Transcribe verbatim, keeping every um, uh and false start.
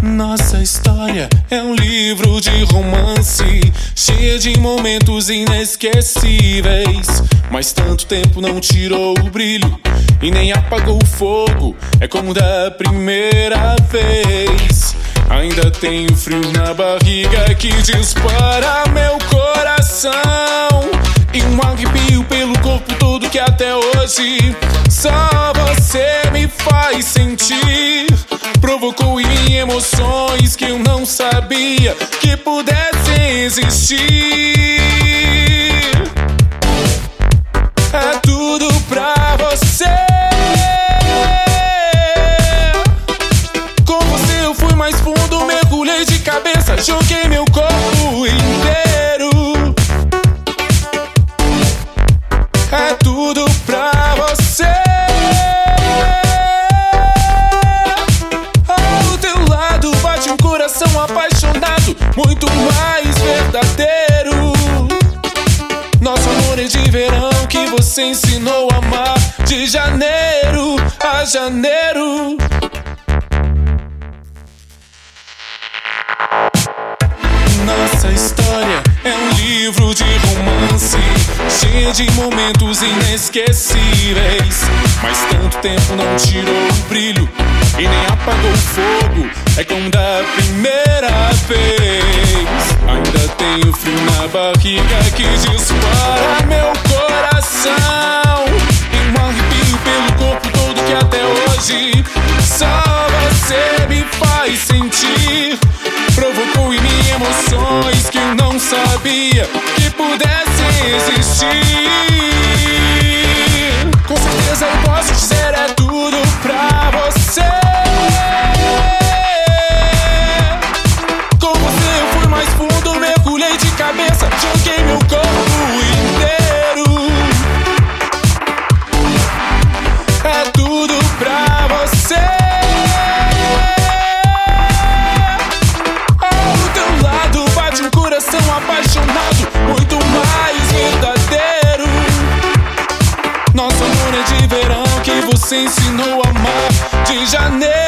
Nossa história é um livro de romance, cheia de momentos inesquecíveis. Mas tanto tempo não tirou o brilho e nem apagou o fogo. É como da primeira vez. Ainda tenho frio na barriga que dispara meu coração, e um arrepio pelo corpo todo que até hoje só você me faz sentir. Provocou em mim emoções que eu não sabia que pudessem existir. É tudo pra você. Com você eu fui mais fundo, mergulhei de cabeça, joguei meu corpo inteiro. É tudo pra você. Ao teu lado bate um coração apaixonado, muito mais verdadeiro. Nosso amor é de verão que você ensinou a amar, de janeiro a janeiro. Nossa história é um livro de romance, cheio de momentos inesquecíveis. Mas tanto tempo não tirou o brilho e nem apagou o fogo. É como da primeira vez. Ainda tenho frio na barriga que dispara meu coração, e um arrepio pelo corpo todo que até hoje só você me faz sentir. Provocou em mim emoções que eu não sabia que pudessem existir. Com certeza eu posso dizer, é tudo pra você. Com você eu fui mais fundo, mergulhei de cabeça, joguei meu corpo inteiro. É tudo pra você. Apaixonado, muito mais verdadeiro. Nosso amor é de verão que você ensinou a amar, de janeiro